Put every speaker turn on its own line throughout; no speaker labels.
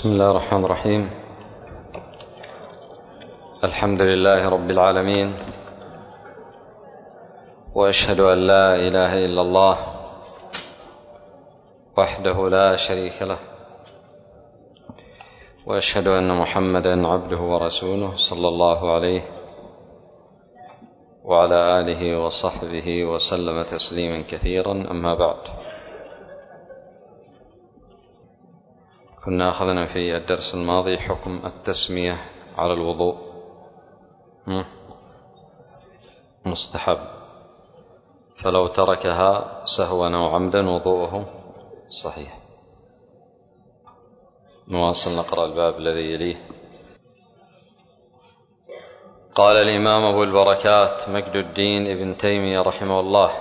بسم الله الرحمن الرحيم. الحمد لله رب العالمين، وأشهد أن لا إله إلا الله وحده لا شريك له، وأشهد أن محمدا عبده ورسوله صلى الله عليه وعلى آله وصحبه وسلم تسليما كثيرا. أما بعد، كنا أخذنا في الدرس الماضي حكم التسمية على الوضوء مستحب، فلو تركها سهوا أو عمدا وضوءه صحيح. نواصل نقرأ الباب الذي يليه. قال الإمام أبو البركات مجد الدين ابن تيمية رحمه الله: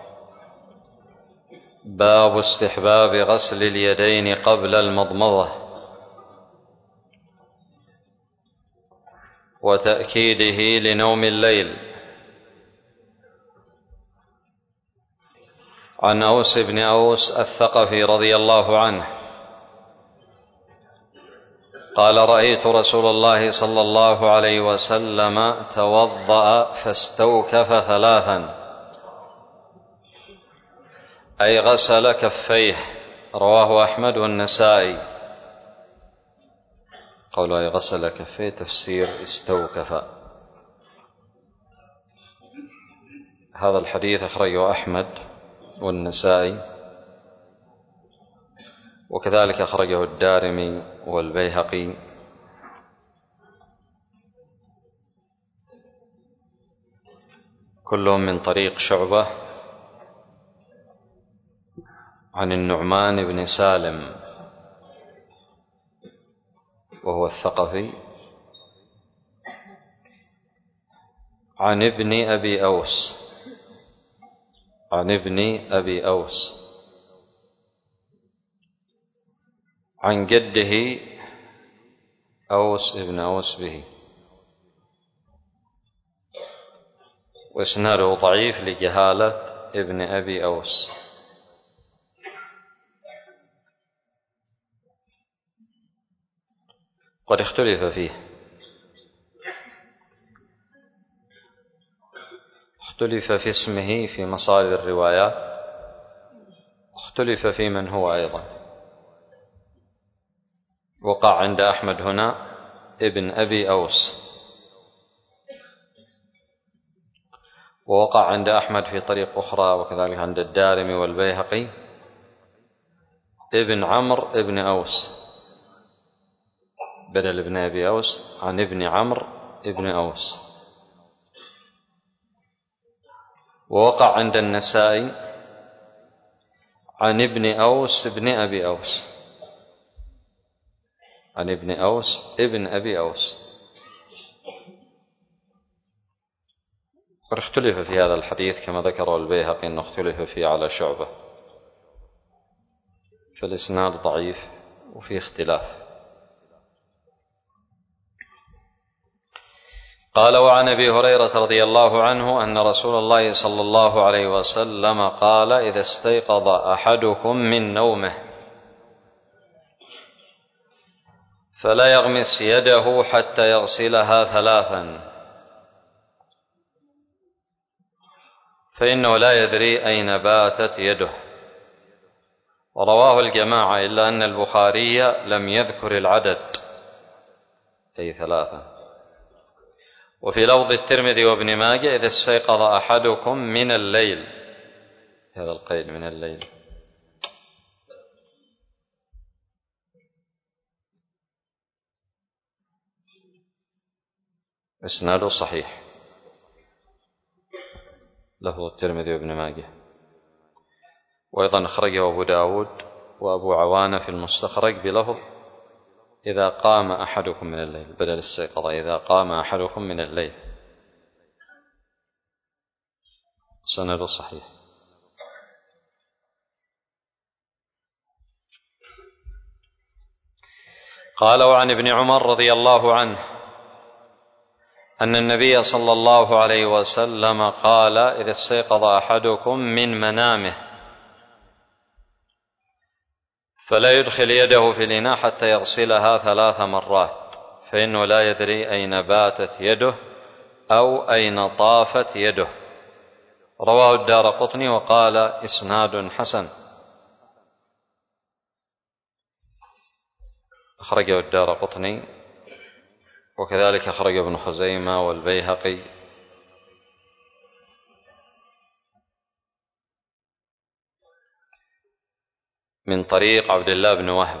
باب استحباب غسل اليدين قبل المضمضة، وتأكيده لنوم الليل. عن أوس بن أوس الثقفي رضي الله عنه قال: رأيت رسول الله صلى الله عليه وسلم توضأ فاستوكف ثلاثا، أي غسل كفيه. رواه أحمد والنسائي. قوله أي غسل كفيه تفسير استوكف. هذا الحديث أخرجه أحمد والنسائي، وكذلك أخرجه الدارمي والبيهقي. كلهم من طريق شعبة عن النعمان بن سالم وهو الثقفي، عن ابن أبي أوس، عن ابن أبي أوس، عن جده أوس ابن أوس به، وإسناده ضعيف لجهالة ابن أبي أوس. قد اختلف فيه، اختلف في اسمه في مصادر الروايات، اختلف في من هو أيضا. وقع عند أحمد هنا ابن أبي أوس، ووقع عند أحمد في طريق أخرى، وكذلك عند الدارمي والبيهقي ابن عمرو ابن أوس بدل ابن أبي أوس، عن ابن عمرو ابن أوس. ووقع عند النسائي عن ابن أوس ابن أبي أوس، عن ابن أوس ابن أبي أوس. واختلف في هذا الحديث كما ذكره البيهقي أنه اختلف فيه على شعبة، فالإسناد ضعيف وفي اختلاف. قال: وعن أبي هريرة رضي الله عنه أن رسول الله صلى الله عليه وسلم قال: إذا استيقظ أحدكم من نومه فلا يغمس يده حتى يغسلها ثلاثا، فإنه لا يدري أين باتت يده. ورواه الجماعة إلا أن البخاري لم يذكر العدد، أي ثلاثة. وفي لفظ الترمذي وابن ماجه: إذا استيقظ أحدكم من الليل، هذا القيد من الليل. إسناده صحيح، لفظ الترمذي وابن ماجه. وأيضا أخرجه أبو داود وأبو عوانة في المستخرج بلفظ: إذا قام أحدكم من الليل، بدل استيقظ إذا قام أحدكم من الليل. سنده صحيح. قال: وعن ابن عمر رضي الله عنه أن النبي صلى الله عليه وسلم قال: إذا استيقظ أحدكم من منامه فلا يدخل يده في الإناء حتى يغسلها 3 مرات، فإنه لا يدري أين باتت يده أو أين طافت يده. رواه الدارقطني وقال إسناد حسن. أخرجه الدارقطني وكذلك أخرج ابن خزيمة والبيهقي من طريق عبد الله بن وهب.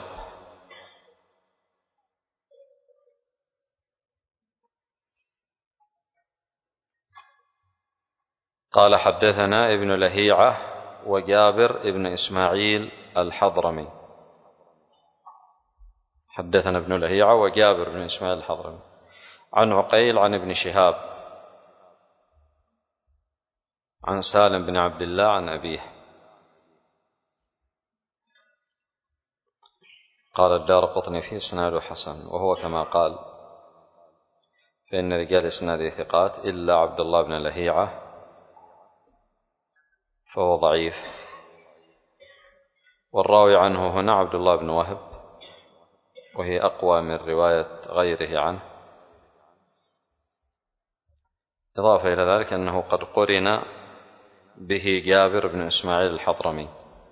قال حدثنا ابن لهيعة وجابر ابن إسماعيل الحضرمي. حدثنا ابن لهيعة وجابر بن إسماعيل الحضرمي عن عقيل عن ابن شهاب عن سالم بن عبد الله عن أبيه. قال الدارقطني فيه إسناده حسن، وهو كما قال، فإن رجال إسناده ثقات إلا عبد الله بن لهيعة فهو ضعيف، والراوي عنه هنا عبد الله بن وهب، وهي أقوى من رواية غيره عنه، إضافة إلى ذلك أنه قد قرن به جابر بن إسماعيل الحضرمي.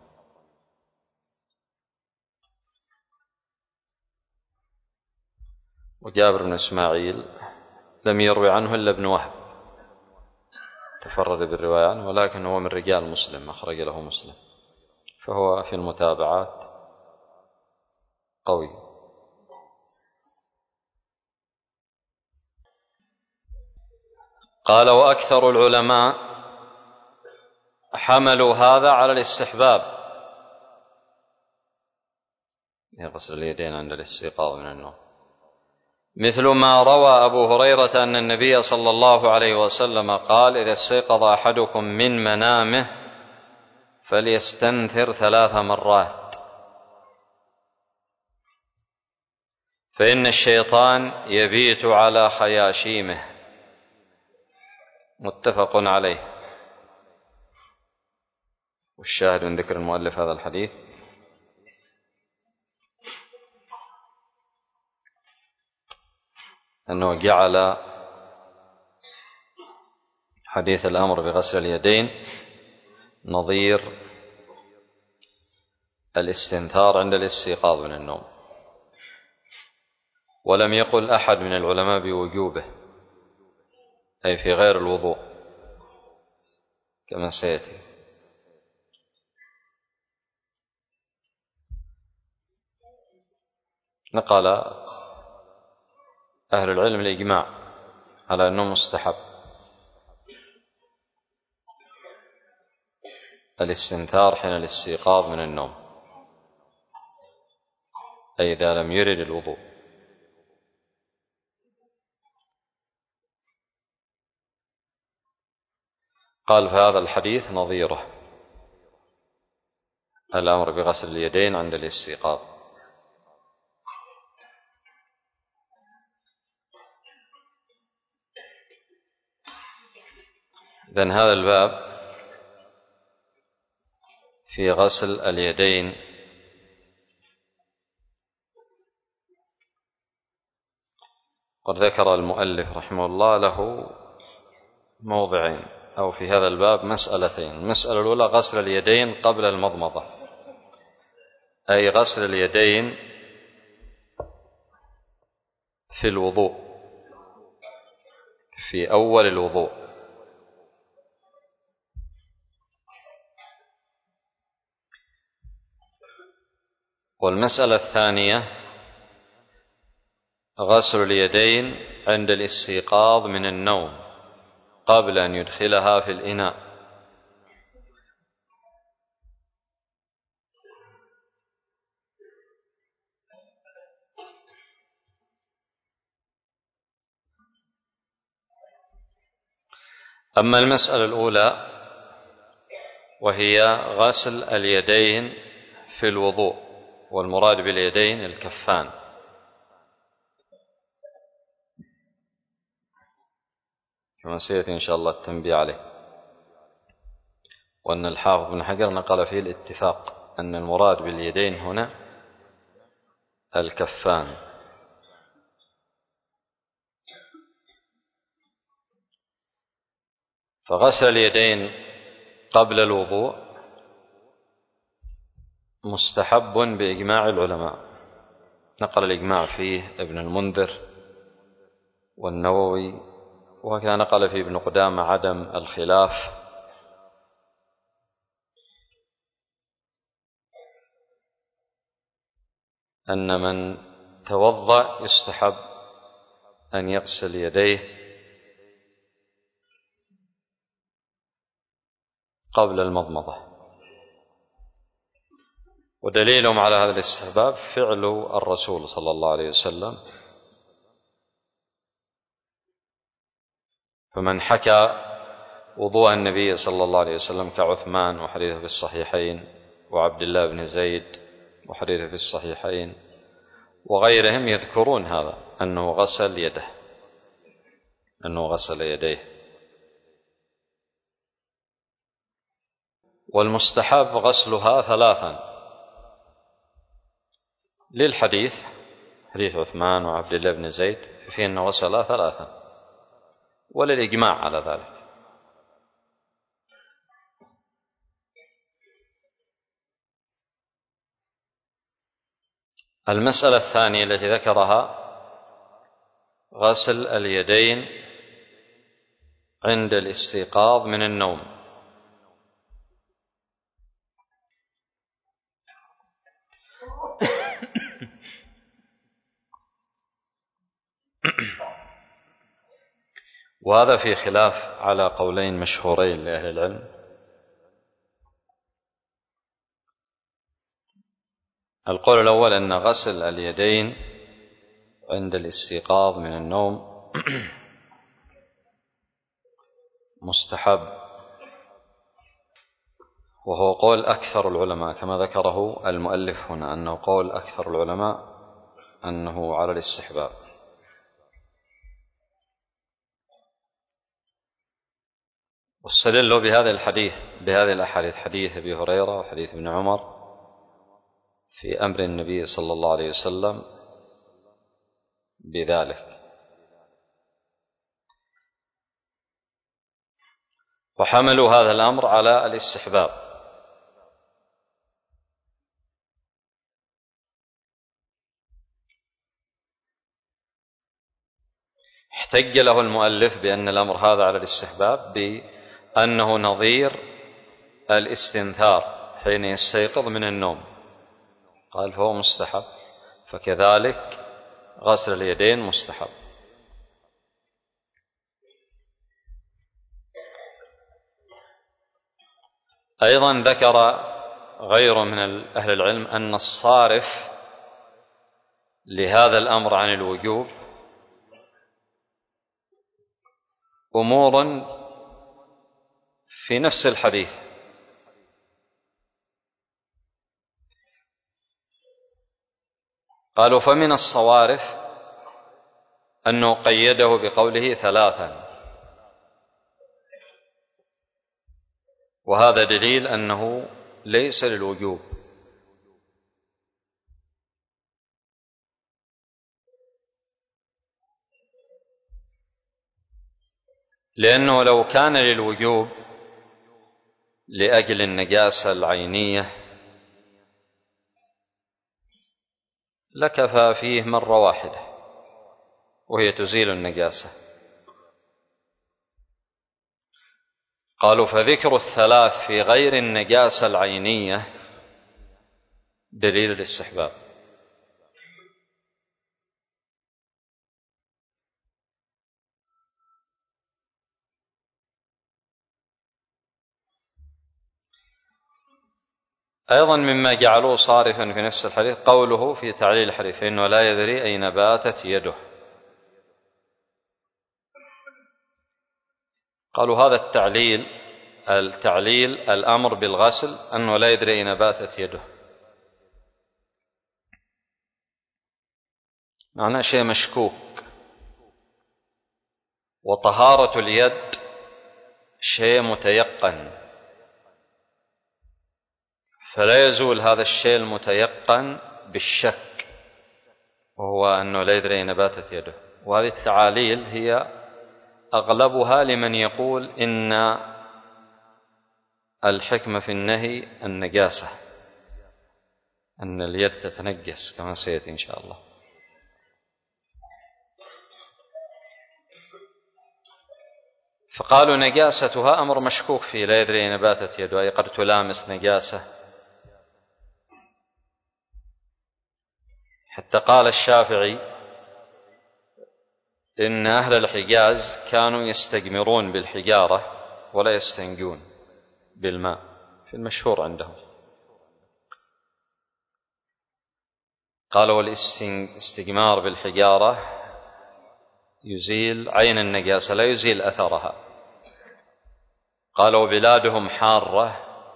وجابر بن إسماعيل لم يروي عنه إلا ابن وهب، تفرد بالرواية عنه، ولكن هو من رجال مسلم، أخرج له مسلم، فهو في المتابعات قوي. قال وأكثر العلماء حملوا هذا على الاستحباب، غسل اليدين عند الاستيقاظ من النوم، مثل ما روى أبو هريرة أن النبي صلى الله عليه وسلم قال إذا استيقظ أحدكم من منامه فليستنثر 3 مرات، فإن الشيطان يبيت على خياشيمه. متفق عليه. والشاهد من ذكر المؤلف هذا الحديث أنه جعل حديث الأمر بغسل اليدين نظير الاستنثار عند الاستيقاظ من النوم، ولم يقل أحد من العلماء بوجوبه، أي في غير الوضوء كما سيأتي. نقل أهل العلم الإجماع على أنه مستحب الاستنثار حين الاستيقاظ من النوم، أي إذا لم يرد الوضوء. قال فهذا الحديث نظيره الأمر بغسل اليدين عند الاستيقاظ. إذن هذا الباب في غسل اليدين قد ذكر المؤلف رحمه الله له موضعين، أو في هذا الباب مسألتين. المسألة الأولى غسل اليدين قبل المضمضة، أي غسل اليدين في الوضوء في أول الوضوء. والمسألة الثانية غسل اليدين عند الاستيقاظ من النوم قبل أن يدخلها في الإناء. أما المسألة الأولى وهي غسل اليدين في الوضوء، والمراد باليدين الكفان، كما سيأتي إن شاء الله التنبيه عليه، وأن الحافظ بن حجر نقل فيه الاتفاق أن المراد باليدين هنا الكفان. فغسل اليدين قبل الوضوء مستحب بإجماع العلماء، نقل الإجماع فيه ابن المنذر والنووي، وكان نقل فيه ابن قدامة عدم الخلاف. أن من توضأ يستحب أن يغسل يديه قبل المضمضة، ودليلهم على هذا الاستحباب فعل الرسول صلى الله عليه وسلم. فمن حكى وضوء النبي صلى الله عليه وسلم كعثمان وحديثه في الصحيحين، وعبد الله بن زيد وحديثه في الصحيحين، وغيرهم يذكرون هذا أنه غسل يده، أنه غسل يديه. والمستحب غسلها ثلاثا للحديث، حديث عثمان وعبد الله بن زيد فيه أنه غسلها ثلاثا، وللإجماع على ذلك. المسألة الثانية التي ذكرها غسل اليدين عند الاستيقاظ من النوم. وهذا في خلاف على قولين مشهورين لأهل العلم. القول الأول أن غسل اليدين عند الاستيقاظ من النوم مستحب، وهو قول أكثر العلماء كما ذكره المؤلف هنا، أنه قول أكثر العلماء أنه على الاستحباب. واستدلوا بهذه الأحاديث، حديث أبي هريرة وحديث ابن عمر في أمر النبي صلى الله عليه وسلم بذلك، وحملوا هذا الأمر على الاستحباب. احتج له المؤلف بأن الأمر هذا على الاستحباب بأنه نظير الاستنثار حين يستيقظ من النوم، قال فهو مستحب، فكذلك غسل اليدين مستحب. أيضا ذكر غير من أهل العلم أن الصارف لهذا الأمر عن الوجوب أمور في نفس الحديث، قالوا فمن الصوارف أنه قيده بقوله ثلاثا، وهذا دليل أنه ليس للوجوب، لأنه لو كان للوجوب لأجل النجاسة العينية لكفى فيه مرة واحدة وهي تزيل النجاسة. قالوا فذكر الثلاث في غير النجاسة العينية دليل الاستحباب. أيضا مما جعلوه صارفا في نفس الحديث قوله في تعليل الحديث فإنه لا يدري أين باتت يده. قالوا هذا التعليل الأمر بالغسل أنه لا يدري أين باتت يده، معناه شيء مشكوك، وطهارة اليد شيء متيقن، فلا يزول هذا الشيء المتيقن بالشك، وهو أنه لا يدري أين باتت يده. وهذه التعاليل هي أغلبها لمن يقول إن الحكمة في النهي النجاسة، أن اليد تتنجس كما سيأتي إن شاء الله. فقالوا نجاستها أمر مشكوك فيه، لا يدري أين باتت يده، أي قد تلامس نجاسة. حتى قال الشافعي إن أهل الحجاز كانوا يستجمرون بالحجارة ولا يستنجون بالماء، في المشهور عندهم. قالوا والاستجمار بالحجارة يزيل عين النجاسة لا يزيل أثرها. قالوا بلادهم حارة،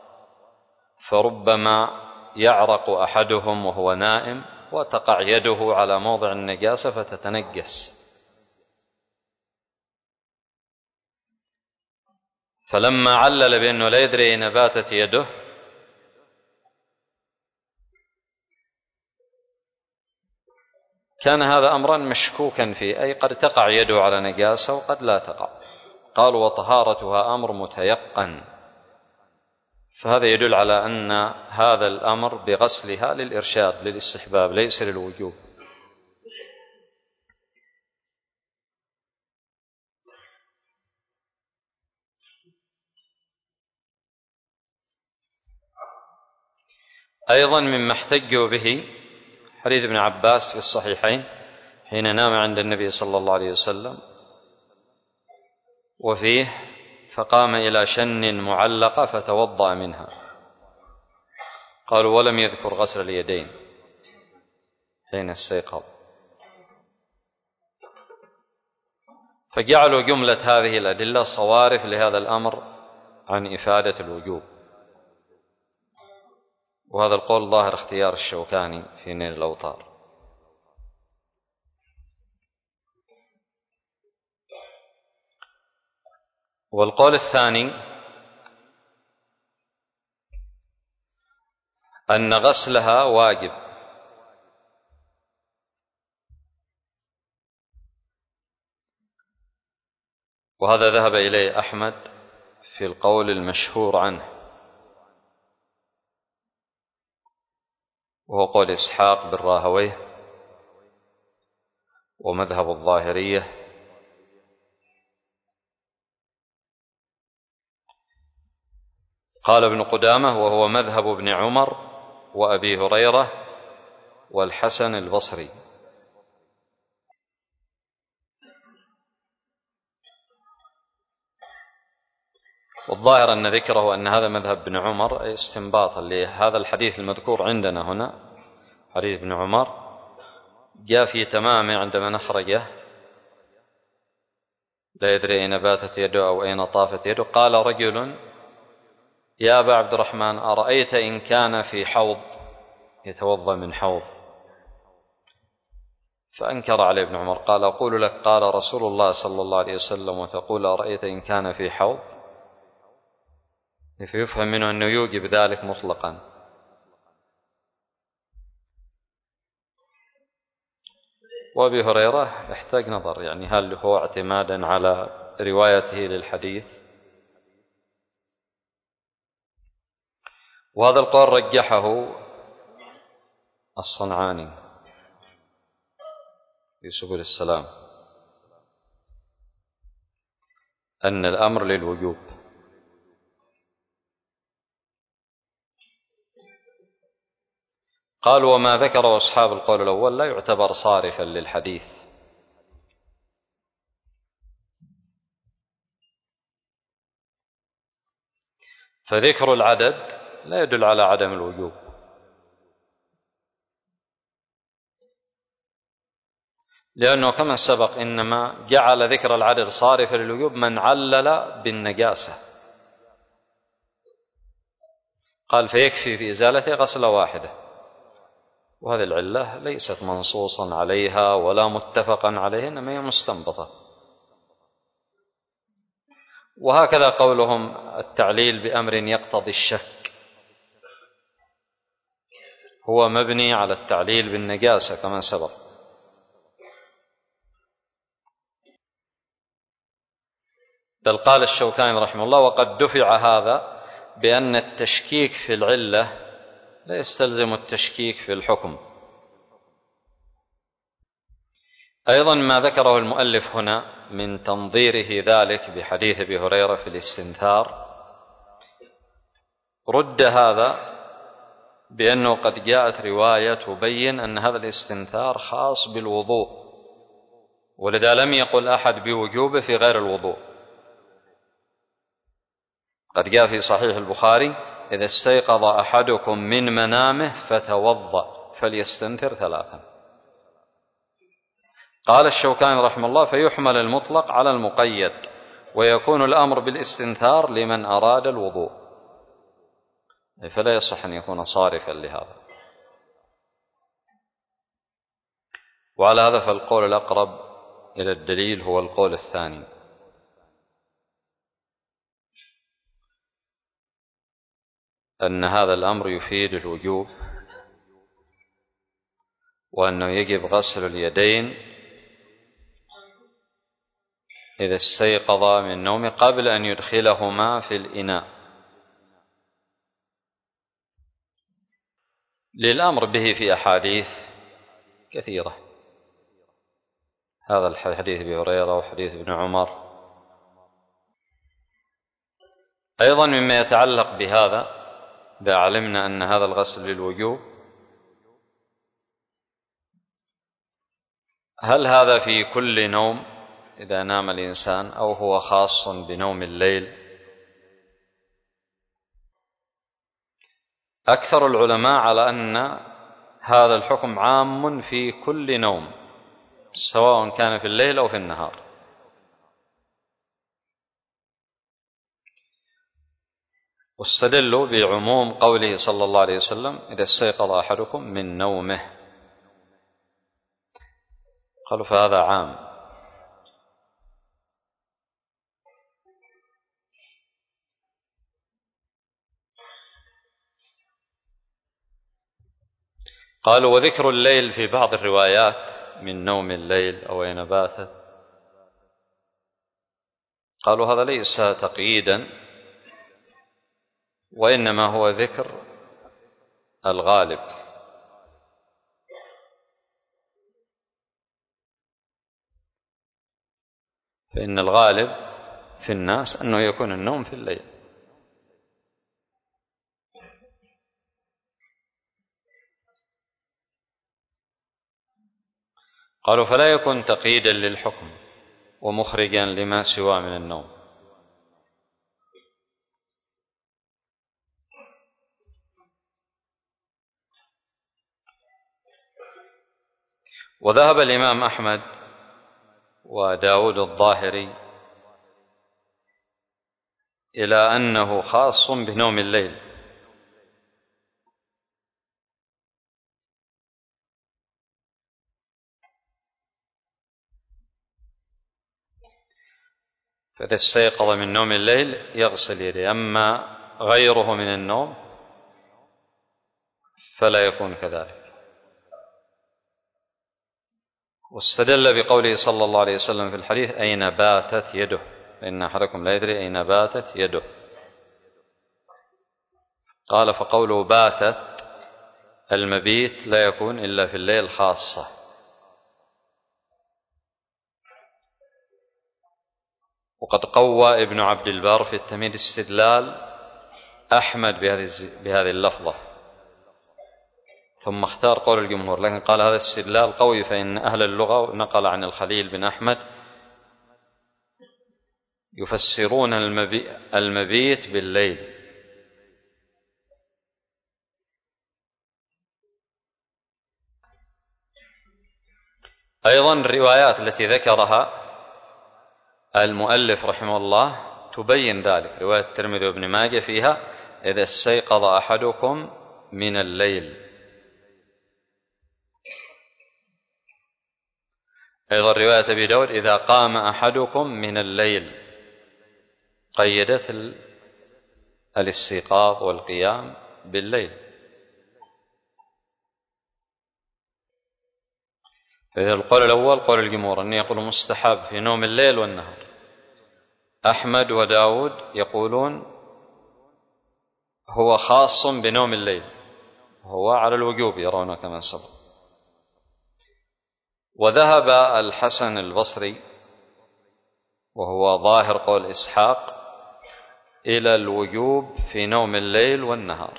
فربما يعرق أحدهم وهو نائم وتقع يده على موضع النجاسة فتتنجس. فلما علل بأنه لا يدري أين باتت يده كان هذا أمرا مشكوكا فيه، أي قد تقع يده على نجاسة وقد لا تقع. قالوا وطهارتها أمر متيقن، فهذا يدل على أن هذا الأمر بغسلها للإرشاد للاستحباب ليس للوجوب. أيضا مما احتجوا به حديث ابن عباس في الصحيحين حين نام عند النبي صلى الله عليه وسلم، وفيه فقام إلى شن معلقة فتوضأ منها. قالوا ولم يذكر غسل اليدين حين استيقظ، فجعلوا جملة هذه الأدلة صوارف لهذا الأمر عن إفادة الوجوب. وهذا القول ظاهر اختيار الشوكاني في نيل الأوطار. والقول الثاني أن غسلها واجب، وهذا ذهب إليه أحمد في القول المشهور عنه، وهو قول إسحاق بن راهويه ومذهب الظاهرية. قال ابن قدامة وهو مذهب ابن عمر وأبي هريرة والحسن البصري. والظاهر أن ذكره أن هذا مذهب ابن عمر استنباطا لهذا الحديث المذكور عندنا هنا، حديث ابن عمر جاء في تمامه عندما نخرجه لا يدري أين باتت يده أو أين طافت يده. قال رجل يا أبا عبد الرحمن أرأيت إن كان في حوض يتوضأ من حوض؟ فأنكر عليه ابن عمر، قال أقول لك قال رسول الله صلى الله عليه وسلم وتقول أرأيت إن كان في حوض؟ فيفهم منه أنه يوجب ذلك مطلقا. وأبي هريرة يحتاج نظر، يعني هل هو اعتمادا على روايته للحديث؟ وهذا القول رجحه الصنعاني في سبل السلام، أن الأمر للوجوب. قالوا وما ذكره أصحاب القول الأول لا يعتبر صارفا للحديث، فذكر العدد لا يدل على عدم الوجوب، لأنه كما سبق إنما جعل ذكر العدد صارفا للوجوب من علل بالنجاسة، قال فيكفي في إزالته غسلة واحدة، وهذه العلة ليست منصوصا عليها ولا متفقا عليها، إنما هي مستنبطة. وهكذا قولهم التعليل بأمر يقتضي الشك هو مبني على التعليل بالنجاسة كما سبق، بل قال الشوكاني رحمه الله: وقد دفع هذا بأن التشكيك في العلة لا يستلزم التشكيك في الحكم. أيضا ما ذكره المؤلف هنا من تنظيره ذلك بحديث أبي هريرة في الاستنثار، رد هذا بأنه قد جاءت رواية تبين أن هذا الاستنثار خاص بالوضوء، ولذا لم يقل أحد بوجوبه في غير الوضوء. قد جاء في صحيح البخاري: إذا استيقظ أحدكم من منامه فتوضأ فليستنثر 3. قال الشوكاني رحمه الله: فيحمل المطلق على المقيد، ويكون الأمر بالاستنثار لمن أراد الوضوء، فلا يصح أن يكون صارفا لهذا. وعلى هذا فالقول الأقرب إلى الدليل هو القول الثاني، أن هذا الأمر يفيد الوجوب، وأنه يجب غسل اليدين إذا استيقظ من نومه قبل أن يدخلهما في الإناء، للأمر به في أحاديث كثيرة. هذا الحديث أبي هريرة وحديث ابن عمر. أيضا مما يتعلق بهذا، إذا علمنا أن هذا الغسل للوجوب، هل هذا في كل نوم إذا نام الإنسان، أو هو خاص بنوم الليل؟ أكثر العلماء على أن هذا الحكم عام في كل نوم، سواء كان في الليل أو في النهار. واستدلوا بعموم قوله صلى الله عليه وسلم: إذا استيقظ أحدكم من نومه، قالوا فهذا عام. قالوا: وذكر الليل في بعض الروايات من نوم الليل أو أين باتت، قالوا هذا ليس تقييدا، وإنما هو ذكر الغالب، فإن الغالب في الناس أنه يكون النوم في الليل. قالوا فلا يكون تقييدا للحكم ومخرجا لما سوى من النوم. وذهب الإمام أحمد وداود الظاهري إلى أنه خاص بنوم الليل، فإذا استيقظ من نوم الليل يغسل يديه، أما غيره من النوم فلا يكون كذلك. واستدل بقوله صلى الله عليه وسلم في الحديث: أين باتت يده، فإن أحدكم لا يدري أين باتت يده. قال: فقوله باتت المبيت لا يكون إلا في الليل خاصة. وقد قوى ابن عبد البر في التمهيد استدلال أحمد بهذه اللفظة، ثم اختار قول الجمهور، لكن قال هذا استدلال قوي، فإن أهل اللغة نقل عن الخليل بن أحمد يفسرون المبيت بالليل. أيضا الروايات التي ذكرها المؤلف رحمه الله تبين ذلك. رواية الترمذي وابن ماجه فيها: إذا استيقظ أحدكم من الليل. أيضا رواية أبي داود: إذا قام أحدكم من الليل، قيدت الاستيقاظ والقيام بالليل. فإذا القول الأول قول الجمهور أن يقول مستحب في نوم الليل والنهار، أحمد وداود يقولون هو خاص بنوم الليل، هو على الوجوب يرون كما سبق. وذهب الحسن البصري وهو ظاهر قول إسحاق إلى الوجوب في نوم الليل والنهار،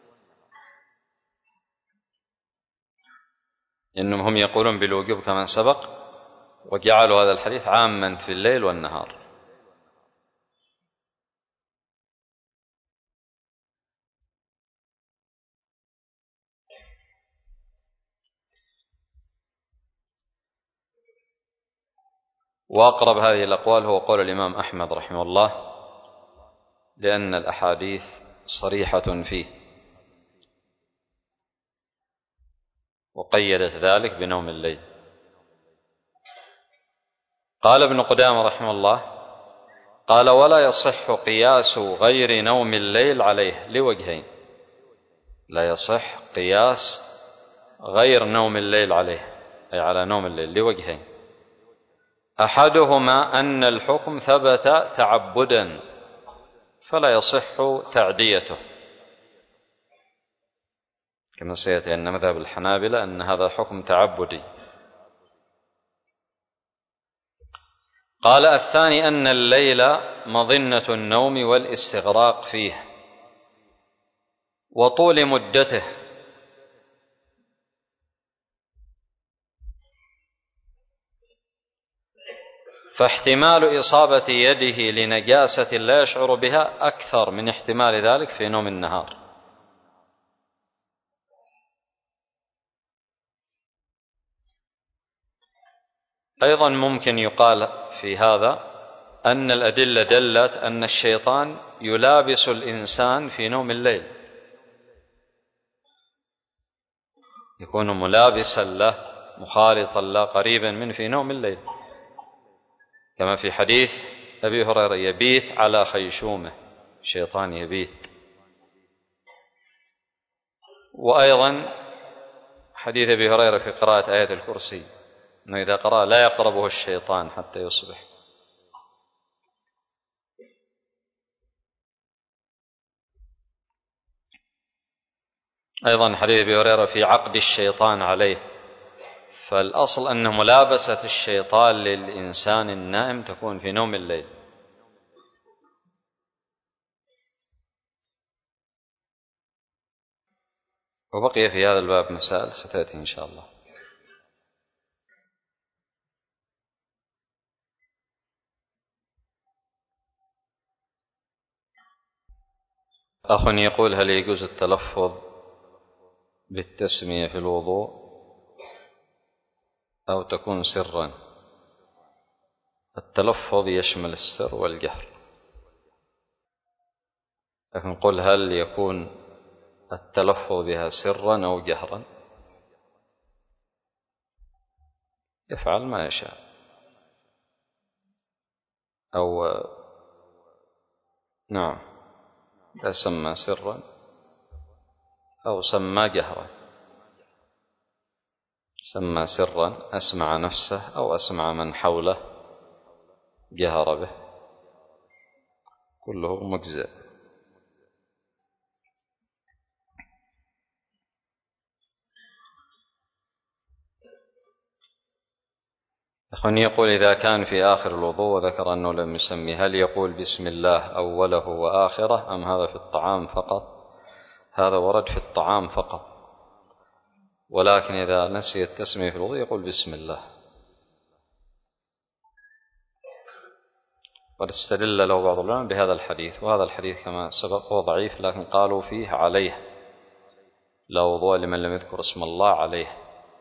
إنهم هم يقولون بالوجوب كما سبق، وجعلوا هذا الحديث عاما في الليل والنهار. وأقرب هذه الأقوال هو قول الإمام أحمد رحمه الله، لأن الأحاديث صريحة فيه، وقيدت ذلك بنوم الليل. قال ابن قدامة رحمه الله: قال: ولا يصح قياس غير نوم الليل عليه لوجهين. لا يصح قياس غير نوم الليل عليه، أي على نوم الليل، لوجهين: أحدهما أن الحكم ثبت تعبدا فلا يصح تعديته، كما سيأتي أن مذهب الحنابلة أن هذا حكم تعبدي. قال: الثاني أن الليل مظنة النوم والاستغراق فيه وطول مدته، فاحتمال إصابة يده لنجاسة لا يشعر بها أكثر من احتمال ذلك في نوم النهار. أيضا ممكن يقال في هذا أن الأدلة دلت أن الشيطان يلابس الإنسان في نوم الليل، يكون ملابسا له، مخالطا له، قريبا منه في نوم الليل، كما في حديث أبي هريرة: يبيت على خيشومه، الشيطان يبيت. وأيضا حديث أبي هريرة في قراءة آية الكرسي، أنه إذا قرأ لا يقربه الشيطان حتى يصبح. أيضا حديث أبي هريرة في عقد الشيطان عليه، فالأصل أن ملابسة الشيطان للإنسان النائم تكون في نوم الليل. وبقي في هذا الباب مسائل ستأتي إن شاء الله. أخ يقول: هل يجوز التلفظ بالتسمية في الوضوء أو تكون سرا؟ التلفظ يشمل السر والجهر، لكن قل هل يكون التلفظ بها سرا أو جهرا؟ يفعل ما يشاء، أو نعم، لا سمى سرا أو سمى جهرا، سمى سرا أسمع نفسه أو أسمع من حوله جهر به، كله مجزئ. أخواني يقول: إذا كان في آخر الوضوء وذكر أنه لم يسمي، هل يقول بسم الله أوله وآخره أم هذا في الطعام فقط؟ هذا ورد في الطعام فقط، ولكن إذا نسي التسمية في الوضوء يقول بسم الله. قد استدل له بعض العلماء بهذا الحديث، وهذا الحديث كما سبق هو ضعيف، لكن قالوا فيه عليه، لا وضوء لمن لم يذكر اسم الله عليه.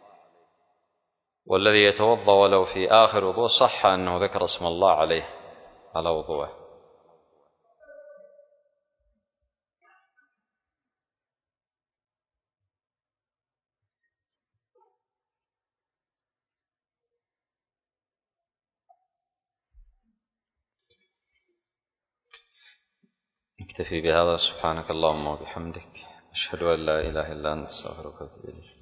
والذي يتوضأ ولو في آخر وضوء صح أنه ذكر اسم الله عليه على وضوءه. نكتفي بهذا. سبحانك اللهم وبحمدك، أشهد أن لا إله إلا أنت، أستغفرك وأتوب إليك.